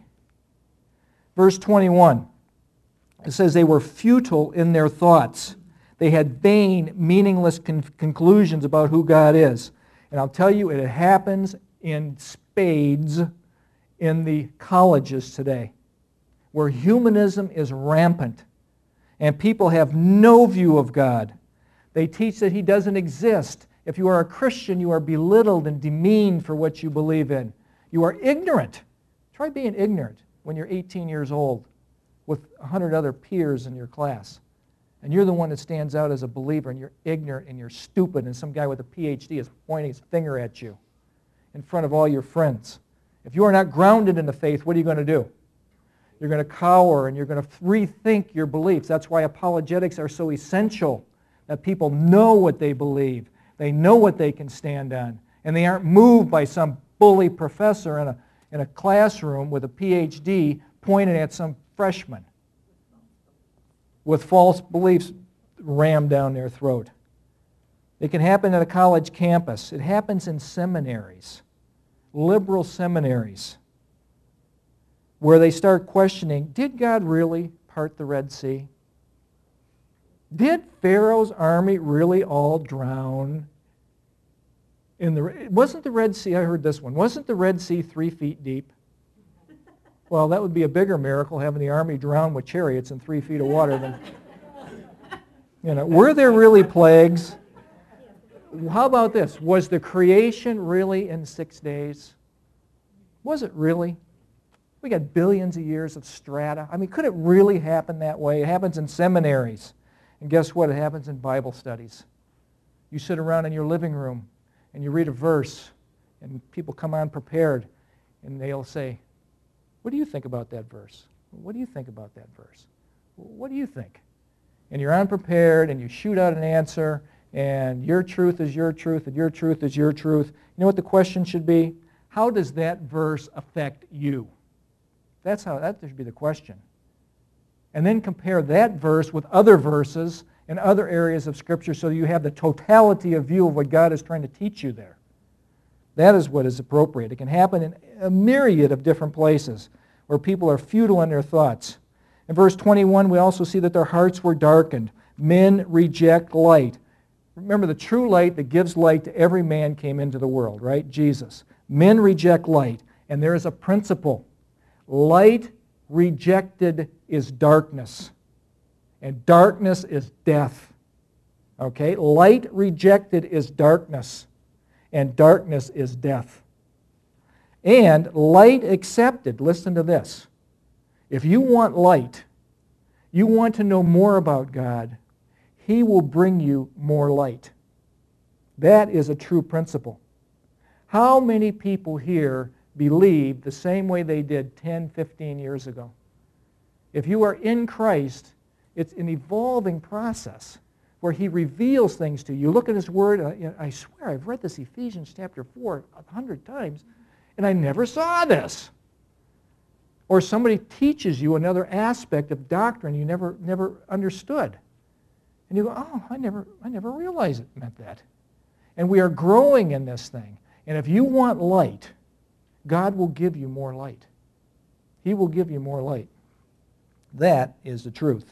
Verse 21, it says they were futile in their thoughts. They had vain, meaningless conclusions about who God is. And I'll tell you, it happens in spades in the colleges today, where humanism is rampant, and people have no view of God. They teach that he doesn't exist. If you are a Christian, you are belittled and demeaned for what you believe in. You are ignorant. Try being ignorant when you're 18 years old with 100 other peers in your class. And you're the one that stands out as a believer, and you're ignorant and you're stupid, and some guy with a PhD is pointing his finger at you in front of all your friends. If you are not grounded in the faith, what are you going to do? You're going to cower and you're going to rethink your beliefs. That's why apologetics are so essential, that people know what they believe. They know what they can stand on. And they aren't moved by some bully professor in a classroom with a PhD pointing at some freshman with false beliefs rammed down their throat. It can happen at a college campus. It happens in seminaries, liberal seminaries, where they start questioning, did God really part the Red Sea? Did Pharaoh's army really all drown? Wasn't the Red Sea, I heard this one, wasn't the Red Sea 3 feet deep? Well, that would be a bigger miracle, having the army drown with chariots in 3 feet of water than, were there really plagues? How about this? Was the creation really in 6 days? Was it really? We got billions of years of strata. I mean, could it really happen that way? It happens in seminaries. And guess what? It happens in Bible studies. You sit around in your living room and you read a verse, and people come on prepared, and they'll say, what do you think about that verse? What do you think about that verse? What do you think? And you're unprepared, and you shoot out an answer, and your truth is your truth, and your truth is your truth. You know what the question should be? How does that verse affect you? That should be the question. And then compare that verse with other verses and other areas of Scripture so you have the totality of view of what God is trying to teach you there. That is what is appropriate. It can happen in a myriad of different places where people are futile in their thoughts. In verse 21, we also see that their hearts were darkened. Men reject light. Remember, the true light that gives light to every man came into the world, right? Jesus. Men reject light. And there is a principle. Light rejected is darkness. And darkness is death. Okay? Light rejected is darkness. And darkness is death. And light accepted, listen to this. If you want light, you want to know more about God, He will bring you more light. That is a true principle. How many people here believe the same way they did 10, 15 years ago? If you are in Christ, it's an evolving process where He reveals things to you. Look at His Word. I swear I've read this Ephesians chapter 4 100 times, and I never saw this. Or somebody teaches you another aspect of doctrine you never understood. And you go, oh, I never realized it meant that. And we are growing in this thing. And if you want light, God will give you more light. He will give you more light. That is the truth.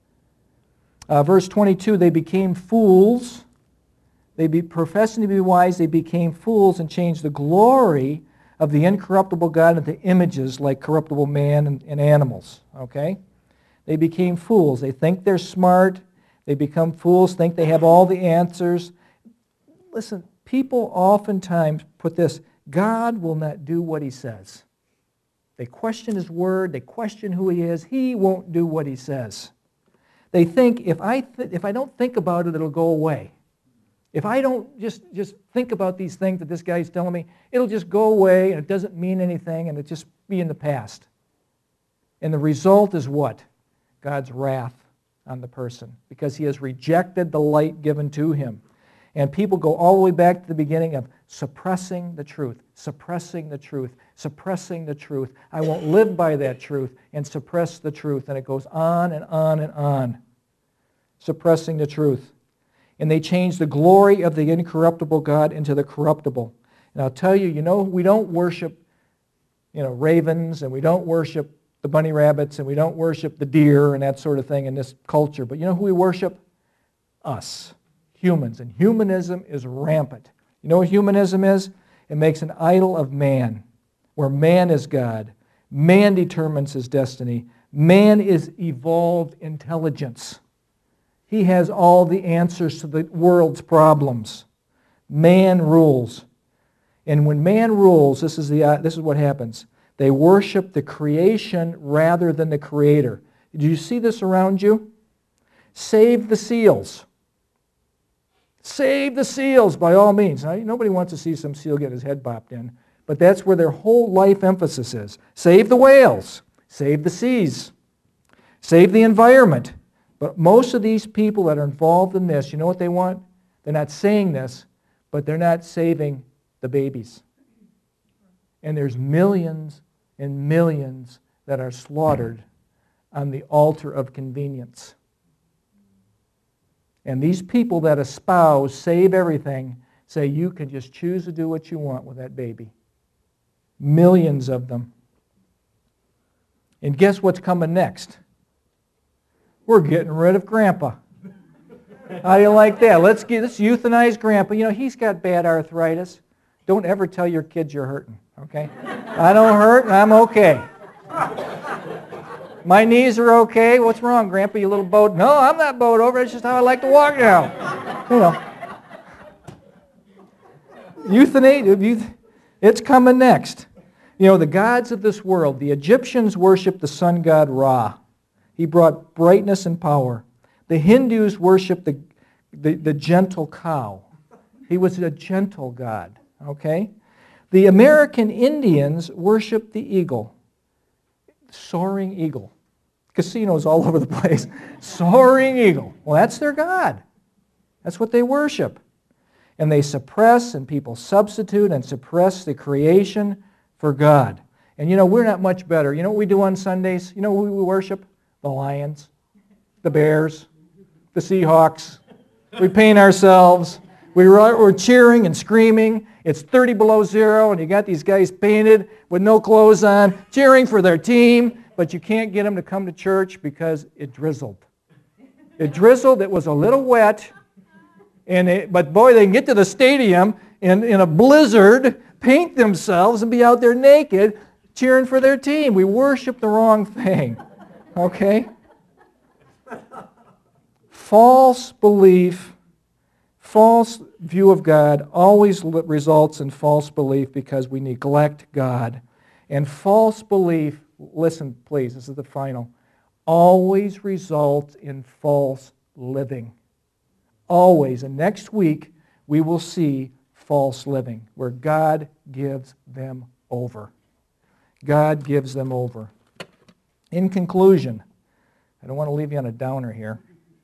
Verse 22, they became fools. Professing to be wise, they became fools and changed the glory of the incorruptible God into images like corruptible man and animals. Okay? They became fools. They think they're smart. They become fools, think they have all the answers. Listen, people oftentimes put this, God will not do what He says. They question His Word. They question who He is. He won't do what He says. They think, if I don't think about it, it'll go away. If I don't just think about these things that this guy's telling me, it'll just go away, and it doesn't mean anything, and it'll just be in the past. And the result is what? God's wrath on the person, because he has rejected the light given to him. And people go all the way back to the beginning of suppressing the truth, suppressing the truth, suppressing the truth. I won't live by that truth, and suppress the truth. And it goes on and on and on, suppressing the truth. And they change the glory of the incorruptible God into the corruptible. And I'll tell you, we don't worship, ravens, and we don't worship the bunny rabbits, and we don't worship the deer and that sort of thing in this culture. But you know who we worship? Us, humans. And humanism is rampant. You know what humanism is? It makes an idol of man, where man is God. Man determines his destiny. Man is evolved intelligence. He has all the answers to the world's problems. Man rules. And when man rules, this is what happens. They worship the creation rather than the Creator. Do you see this around you? Save the seals. Save the seals by all means. Now, nobody wants to see some seal get his head bopped in, but that's where their whole life emphasis is. Save the whales. Save the seas. Save the environment. But most of these people that are involved in this, you know what they want? They're not saying this, but they're not saving the babies. And there's millions and millions that are slaughtered on the altar of convenience. And these people that espouse save everything say you can just choose to do what you want with that baby. Millions of them. And guess what's coming next? We're getting rid of Grandpa. How do you like that? Let's euthanize Grandpa. You know, he's got bad arthritis. Don't ever tell your kids you're hurting, okay? I don't hurt, and I'm okay. My knees are okay. What's wrong, Grandpa? You little bowed? No, I'm not bowed over. It's just how I like to walk now. You know. Euthanasia, it's coming next. You know, the gods of this world, the Egyptians worshiped the sun god Ra. He brought brightness and power. The Hindus worshiped the gentle cow. He was a gentle god, okay? The American Indians worshiped the eagle, soaring eagle. Casinos all over the place. Soaring eagle. Well, that's their god. That's what they worship. And they suppress, and people substitute and suppress the creation for God. And you know, we're not much better. You know what we do on Sundays? You know who we worship? The Lions, the Bears, the Seahawks. We paint ourselves. We're cheering and screaming. It's 30 below zero, and you got these guys painted with no clothes on, cheering for their team, but you can't get them to come to church because it drizzled. It drizzled. It was a little wet, but boy, they can get to the stadium in a blizzard, paint themselves, and be out there naked cheering for their team. We worship the wrong thing. Okay? False belief, false view of God always results in false belief because we neglect God. And false belief, listen please, this is the final, always results in false living. Always. And next week we will see false living, where God gives them over. God gives them over. In conclusion, I don't want to leave you on a downer here.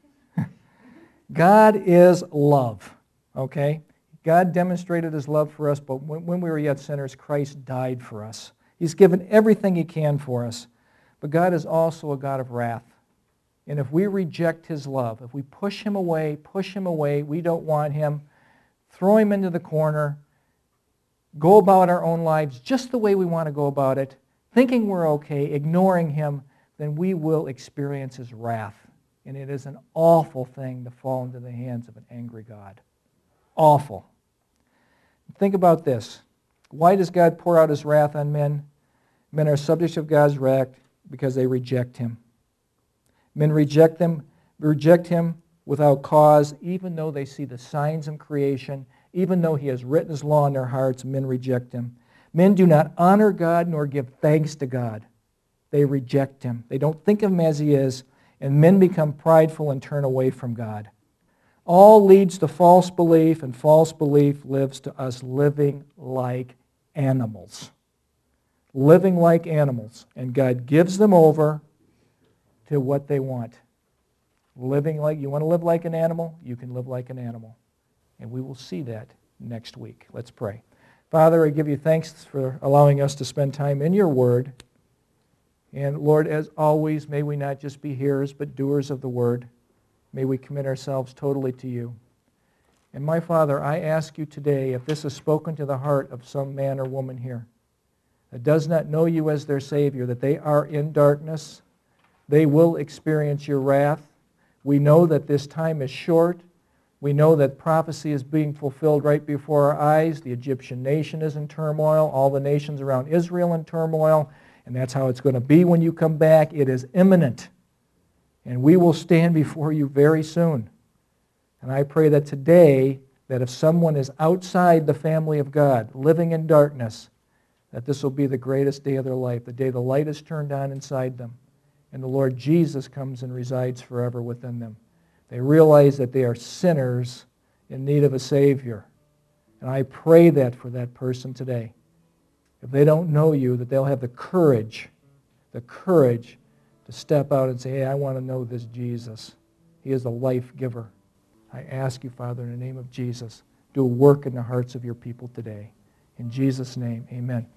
God is love, okay? God demonstrated His love for us, but when we were yet sinners, Christ died for us. He's given everything He can for us. But God is also a God of wrath. And if we reject His love, if we push Him away, we don't want Him, throw Him into the corner, go about our own lives just the way we want to go about it, thinking we're okay, ignoring Him, then we will experience His wrath. And it is an awful thing to fall into the hands of an angry God. Awful. Think about this. Why does God pour out His wrath on men? Men are subjects of God's wrath because they reject Him. Men reject Him without cause, even though they see the signs of creation, even though He has written His law in their hearts, men reject Him. Men do not honor God nor give thanks to God. They reject Him. They don't think of Him as He is, and men become prideful and turn away from God. All leads to false belief, and false belief lives to us living like animals. Living like animals. And God gives them over to what they want. You want to live like an animal? You can live like an animal. And we will see that next week. Let's pray. Father, I give you thanks for allowing us to spend time in your word. And Lord, as always, may we not just be hearers, but doers of the word. May we commit ourselves totally to you. And my Father, I ask you today, if this is spoken to the heart of some man or woman here that does not know you as their Savior, that they are in darkness, they will experience your wrath. We know that this time is short. We know that prophecy is being fulfilled right before our eyes. The Egyptian nation is in turmoil. All the nations around Israel in turmoil. And that's how it's going to be when you come back. It is imminent. And we will stand before you very soon. And I pray that today that if someone is outside the family of God, living in darkness, that this will be the greatest day of their life, the day the light is turned on inside them, and the Lord Jesus comes and resides forever within them. They realize that they are sinners in need of a Savior. And I pray that for that person today. If they don't know you, that they'll have the courage to step out and say, hey, I want to know this Jesus. He is the life giver. I ask you, Father, in the name of Jesus, do a work in the hearts of your people today. In Jesus' name, amen.